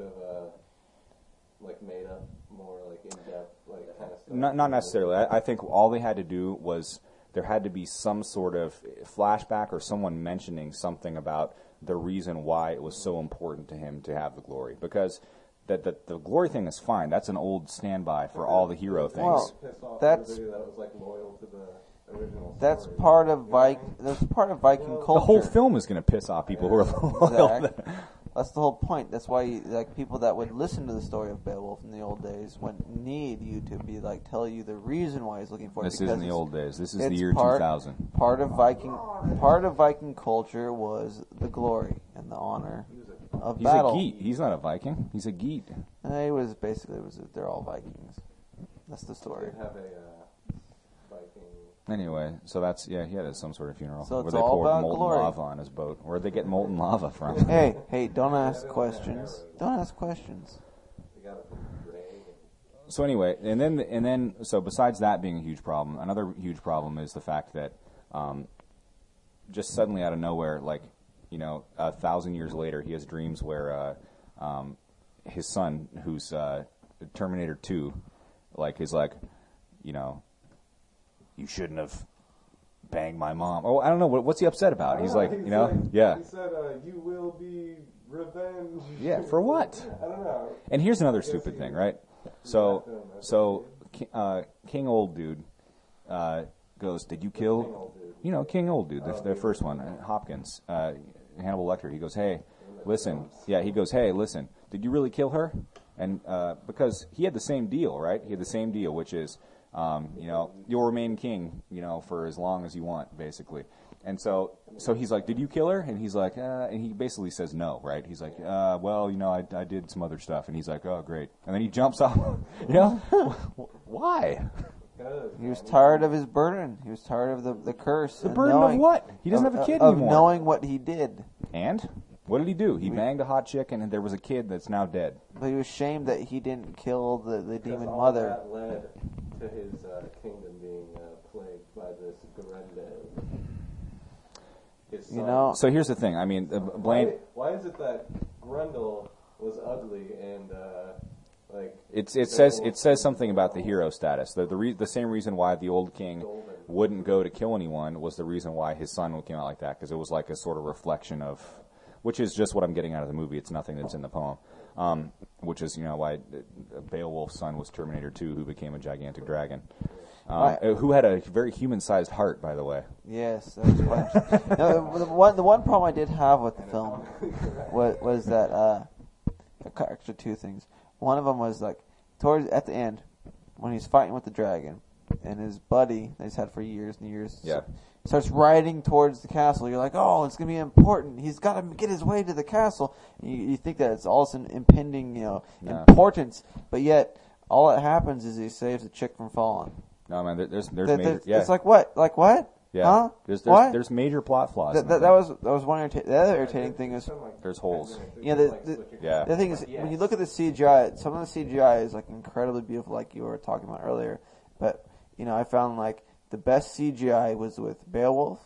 have made up more in depth kind of stuff? Not necessarily. I think all they had to do was there had to be some sort of flashback or someone mentioning something about the reason why it was so important to him to have the glory. Because the glory thing is fine. That's an old standby for all the hero things. Well, Pissed off that's- everybody that was loyal to the original That's story. part of That's part of Viking culture. the whole film is going to piss off people who are loyal. Zach. That's the whole point. That's why people that would listen to the story of Beowulf in the old days would need you to be tell you the reason why he's looking for it. This because isn't the old days. This is the it's year part- 2000. Part of Viking culture was the glory and the honor of He's battle. a Geat. He's not a Viking. He's a Geat. He was basically they're all Vikings. That's the story. Have a Viking. Anyway, so he had some sort of funeral So where it's they all poured about molten glory. lava on his boat. Where'd they get molten lava from? Hey, don't ask questions. Don't ask questions. They got it from Drake. So anyway, and then so besides that being a huge problem, another huge problem is the fact that just suddenly out of nowhere, 1,000 years later, he has dreams where his son, who's Terminator 2, is you shouldn't have banged my mom. Oh, I don't know. What's he upset about? He's like, yeah. He said, "You will be revenged." Yeah, for what? I don't know. And here's another stupid thing, right? So King Old Dude goes, "Did you kill?" King Old Dude, the first one, Hopkins, Hannibal Lecter. He goes, "Hey, listen." Yeah, he goes, "Hey, listen. Did you really kill her?" And because he had the same deal, right? He had the same deal, which is, you'll remain king, for as long as you want, basically. And so he's like, "Did you kill her?" And he's like, and he basically says no, right? He's like, "Well, I did some other stuff." And he's like, "Oh, great." And then he jumps off. Why? He was tired of his burden. He was tired of the curse. The and burden of knowing- what? He doesn't have a kid of anymore. knowing what he did. And what did he do? He banged a hot chick, and there was a kid that's now dead. But he was ashamed that he didn't kill the demon all mother. that led to his kingdom being plagued by this Grendel. His son. So here's the thing. I mean, Blaine. Why is it that Grendel was ugly and It says something about the hero status. The same reason why the old king wouldn't go to kill anyone was the reason why his son came out like that, because it was like a sort of reflection of, which is just what I'm getting out of the movie. It's nothing that's in the poem, which is why Beowulf's son was Terminator 2, who became a gigantic dragon, who had a very human-sized heart, by the way. Yes, that was fun. The one problem I did have with the film was that actually two things. One of them was towards at the end when he's fighting with the dragon. and his buddy that he's had for years and years. Yeah. Starts riding towards the castle. You're like, oh, it's gonna be important. He's got to get his way to the castle. And you think that it's all some impending, importance, but yet all that happens is he saves a chick from falling. No, man, there's major. Yeah. It's like what? Like what? Yeah. Huh? There's there's major plot flaws. That was one. The other irritating thing is there's holes. The thing is, when you look at the CGI, some of the CGI is like incredibly beautiful, like you were talking about earlier. But I found like the best CGI was with Beowulf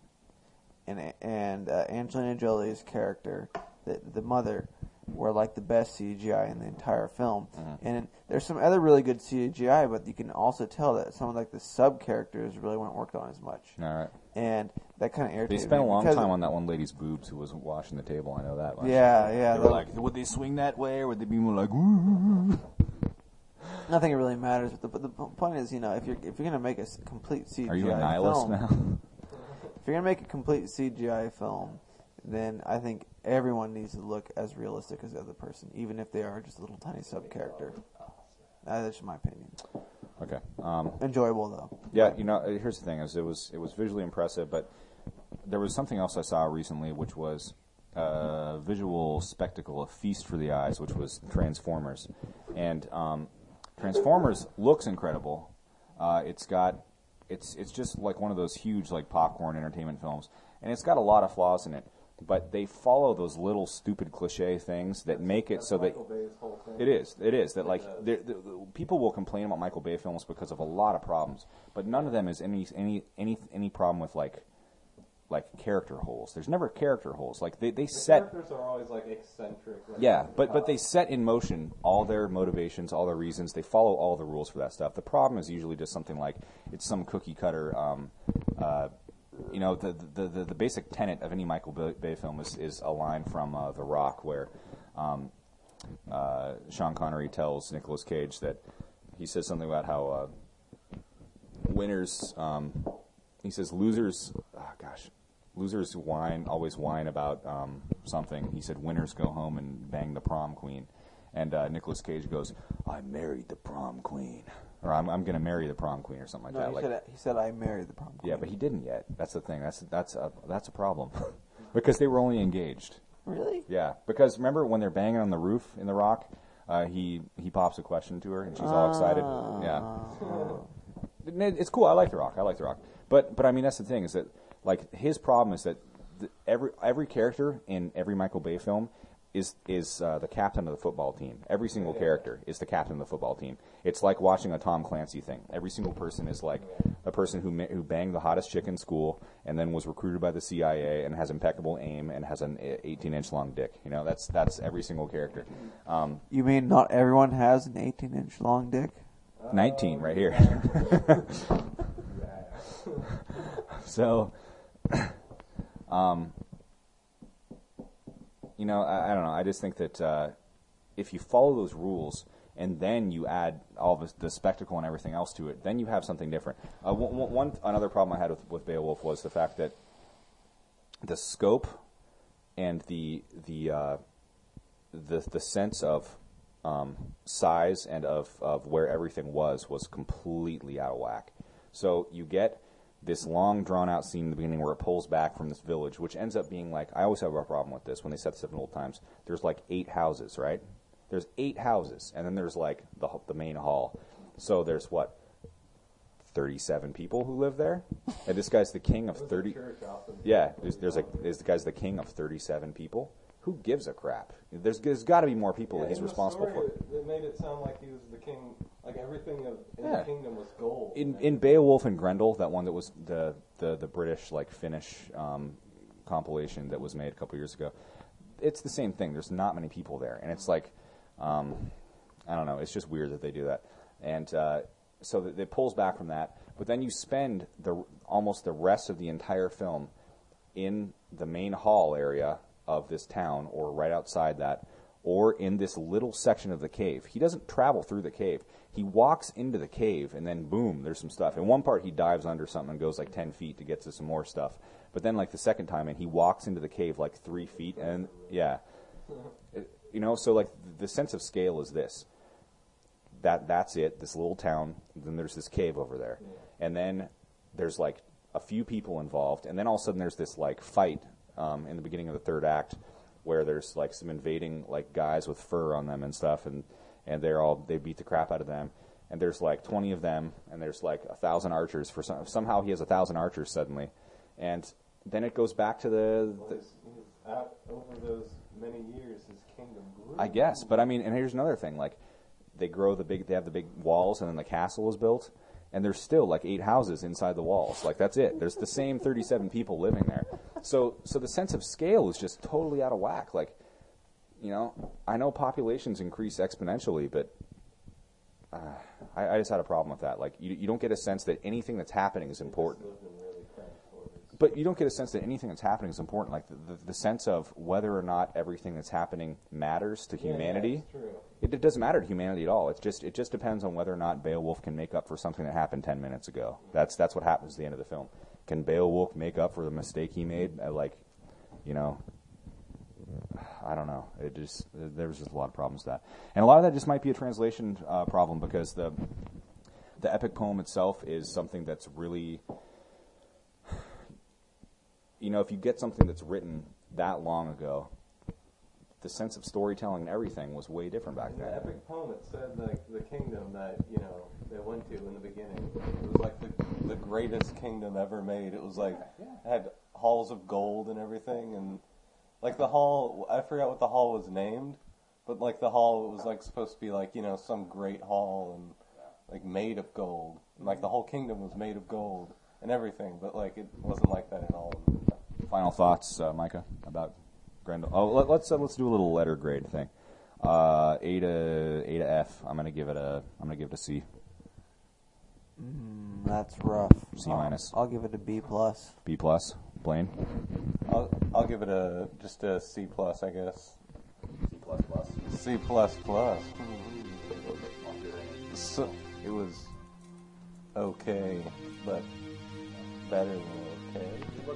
and Angelina Jolie's character, the mother, were like the best CGI in the entire film. Mm-hmm. And there's some other really good CGI, but you can also tell that some of like the sub characters really weren't worked on as much. All right. And that kind of irritated me. They spent a long time on that one lady's boobs who was washing the table. I know that much. Yeah. They were like, would they swing that way, or would they be more like, woo? Nothing really matters. But the point is, if you're gonna make a complete CGI Are you a nihilist film, now? if you're gonna make a complete CGI film, then I think everyone needs to look as realistic as the other person, even if they are just a little tiny sub character. That's just my opinion. Okay. Enjoyable though. Yeah, here's the thing: is it was visually impressive, but there was something else I saw recently, which was a visual spectacle, a feast for the eyes, which was Transformers, and Transformers looks incredible. It's just like one of those huge like popcorn entertainment films, and it's got a lot of flaws in it. But they follow those little stupid cliche things that make it so that it is that like people will complain about Michael Bay films because of a lot of problems, but none of them is any problem with like character holes. There's never character holes. Like they set characters are always like eccentric. But they set in motion all their motivations, all their reasons. They follow all the rules for that stuff. The problem is usually just something like it's some cookie cutter. The basic tenet of any Michael Bay film is a line from The Rock where Sean Connery tells Nicolas Cage that he says something about how winners. He says losers. Losers always whine about something. He said winners go home and bang the prom queen, and Nicolas Cage goes, "I married the prom queen." Or I'm going to marry the prom queen, or something like that. He said I married the prom queen. Yeah, but he didn't yet. That's the thing. That's a problem, because they were only engaged. Really? Yeah, because remember when they're banging on the roof in The Rock, he pops a question to her and she's all excited. Yeah, it's cool. I like The Rock. But I mean that's the thing is that like his problem is that every character in every Michael Bay film is the captain of the football team. Every single character is the captain of the football team. It's like watching a Tom Clancy thing. Every single person is like a person who banged the hottest chick in school and then was recruited by the CIA and has impeccable aim and has an 18-inch long dick. That's every single character. You mean not everyone has an 18-inch long dick? 19 right here. So, I don't know. I just think that if you follow those rules and then you add all the spectacle and everything else to it, then you have something different. Another problem I had with Beowulf was the fact that the scope and the sense of size and of where everything was completely out of whack. So you get this long, drawn-out scene in the beginning where it pulls back from this village, which ends up being like, I always have a problem with this when they set this up in old times. There's like 8 houses, right? There's 8 houses, and then there's like the main hall. So there's, 37 people who live there? And this guy's the king of 30... Yeah, this guy's the king of 37 people. Who gives a crap? There's got to be more people that he's responsible for. It made it sound like he was the king, like everything in the kingdom was gold. In Beowulf and Grendel, that one that was the British Finnish compilation that was made a couple years ago, it's the same thing. There's not many people there, and it's like, I don't know. It's just weird that they do that, and so that it pulls back from that. But then you spend almost the rest of the entire film in the main hall area of this town, or right outside that, or in this little section of the cave. He doesn't travel through the cave. He walks into the cave, and then boom, there's some stuff. In one part, he dives under something and goes 10 feet to get to some more stuff. But then the second time, and he walks into the cave 3 feet, and yeah. So the sense of scale is this. that's it, this little town. Then there's this cave over there. And then there's like a few people involved. And then all of a sudden there's this like fight in the beginning of the third act where there's like some invading like guys with fur on them and stuff. And they beat the crap out of them. And there's like 20 of them. And there's like 1,000 archers. Somehow he has 1,000 archers suddenly. And then it goes back to over those many years, his kingdom grew. I guess, but I mean, and here's another thing: like, they have the big walls, and then the castle is built, and there's still like 8 houses inside the walls. Like that's it. There's the same 37 people living there. So the sense of scale is just totally out of whack. Like, I know populations increase exponentially, but I just had a problem with that. Like, you don't get a sense that anything that's happening is important. But you don't get a sense that anything that's happening is important. Like the sense of whether or not everything that's happening matters to humanity. That's true. It doesn't matter to humanity at all. It just depends on whether or not Beowulf can make up for something that happened 10 minutes ago. That's what happens at the end of the film. Can Beowulf make up for the mistake he made? I don't know. There was just a lot of problems with that, and a lot of that just might be a translation problem because the epic poem itself is something that's really. If you get something that's written that long ago, the sense of storytelling and everything was way different back then. The epic poem, it said like the kingdom that they went to in the beginning. It was like the greatest kingdom ever made. It was like had halls of gold and everything, and like the hall. I forgot what the hall was named, but like the hall was like supposed to be like some great hall and like made of gold. And, like the whole kingdom was made of gold and everything, but like it wasn't like that at all. Final thoughts, Micah, about Grendel. Oh, let's do a little letter grade thing. A to F. I'm gonna give it a C. That's rough. C minus. I'll give it a B plus. B plus. Blaine. I'll give it just a C plus, I guess. C plus plus. C plus plus. So it was okay, but better than okay.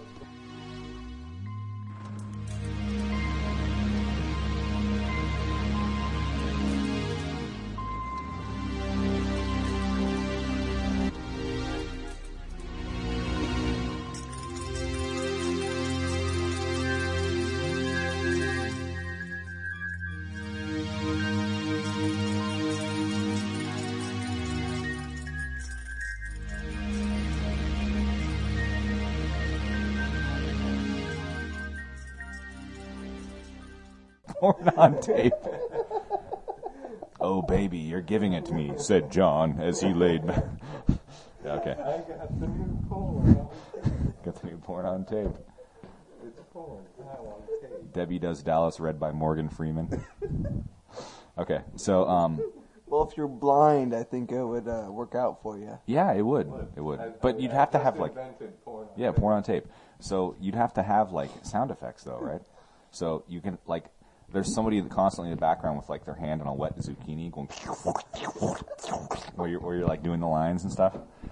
Porn on tape. Oh, baby, you're giving it to me, said John as he laid back. Okay. I got the new porn. Got the new porn on tape. It's porn. I want tape. Debbie Does Dallas, read by Morgan Freeman. Okay, so, Well, if you're blind, I think it would work out for you. yeah, it would. It would. But you'd have to have, like, Porn on yeah, porn on tape. So you'd have to have, like, sound effects, though, right? So you can, like, there's somebody constantly in the background with, like, their hand on a wet zucchini going, where you're like, doing the lines and stuff.